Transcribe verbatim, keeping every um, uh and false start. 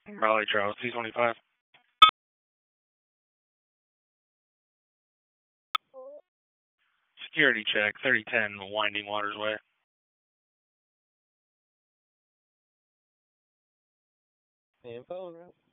Raleigh Travel, T twenty-five. Security check, thirty ten Winding Waters Way. Info,